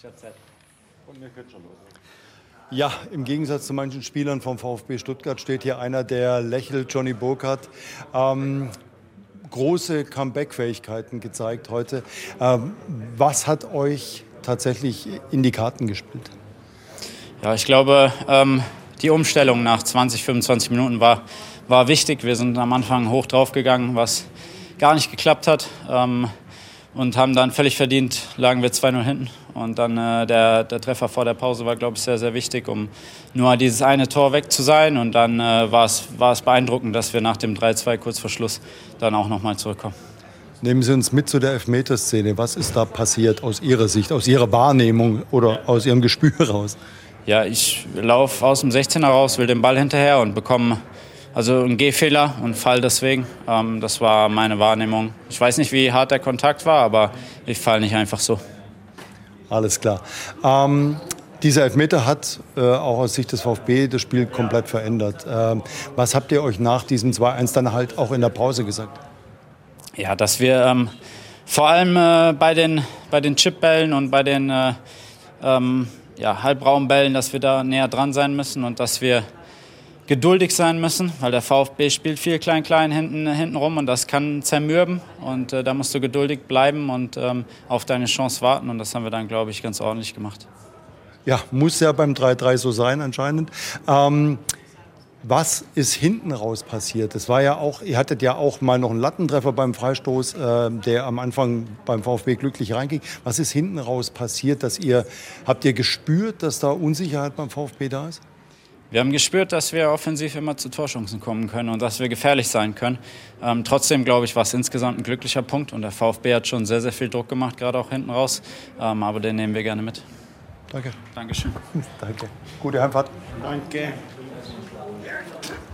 Ich habe Zeit. Und mir geht schon los. Ja, im Gegensatz zu manchen Spielern vom VfB Stuttgart steht hier einer, der lächelt, Johnny Burkhardt. Große Comeback-Fähigkeiten gezeigt heute. Was hat euch tatsächlich in die Karten gespielt? Ja, ich glaube, die Umstellung nach 20, 25 Minuten war wichtig. Wir sind am Anfang hoch drauf gegangen, was gar nicht geklappt hat. Und haben dann völlig verdient, lagen wir 2-0 hinten. Und dann der Treffer vor der Pause war, glaube ich, sehr, sehr wichtig, um nur dieses eine Tor weg zu sein. Und dann war es beeindruckend, dass wir nach dem 3-2 kurz vor Schluss dann auch nochmal zurückkommen. Nehmen Sie uns mit zu der Elfmeterszene. Was ist da passiert aus Ihrer Sicht, aus Ihrer Wahrnehmung oder aus Ihrem Gespür raus? Ja, ich laufe aus dem 16er raus, will den Ball hinterher und bekomme einen Gehfehler und fall deswegen. Das war meine Wahrnehmung. Ich weiß nicht, wie hart der Kontakt war, aber ich falle nicht einfach so. Alles klar. Dieser Elfmeter hat auch aus Sicht des VfB das Spiel komplett verändert. Was habt ihr euch nach diesem 2-1 dann halt auch in der Pause gesagt? Ja, dass wir vor allem bei den Chipbällen und bei den Halbraumbällen, dass wir da näher dran sein müssen und dass wir geduldig sein müssen, weil der VfB spielt viel klein hinten rum und das kann zermürben und da musst du geduldig bleiben und auf deine Chance warten und das haben wir dann, glaube ich, ganz ordentlich gemacht. Ja, muss ja beim 3-3 so sein anscheinend. Was ist hinten raus passiert? Das war ja auch, ihr hattet ja auch mal noch einen Lattentreffer beim Freistoß, der am Anfang beim VfB glücklich reinging. Was ist hinten raus passiert? Habt ihr gespürt, dass da Unsicherheit beim VfB da ist? Wir haben gespürt, dass wir offensiv immer zu Torchancen kommen können und dass wir gefährlich sein können. Trotzdem, glaube ich, war es insgesamt ein glücklicher Punkt und der VfB hat schon sehr, sehr viel Druck gemacht, gerade auch hinten raus. Aber den nehmen wir gerne mit. Danke. Dankeschön. Danke. Gute Heimfahrt. Danke.